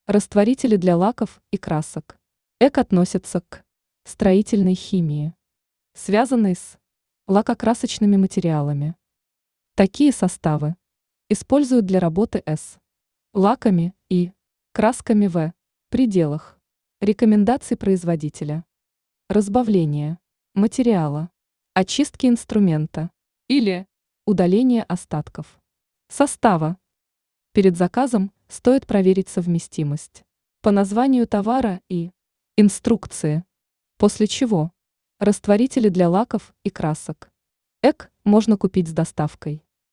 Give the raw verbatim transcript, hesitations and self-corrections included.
Растворители для лаков и красок. Эк относится к строительной химии, связанной с лакокрасочными материалами. Такие составы используют для работы с лаками и красками в пределах рекомендаций производителя. Разбавление материала, очистки инструмента или удаление остатков состава. Перед заказом стоит проверить совместимость по названию товара и инструкции, после чего растворители для лаков и красок Эк можно купить с доставкой.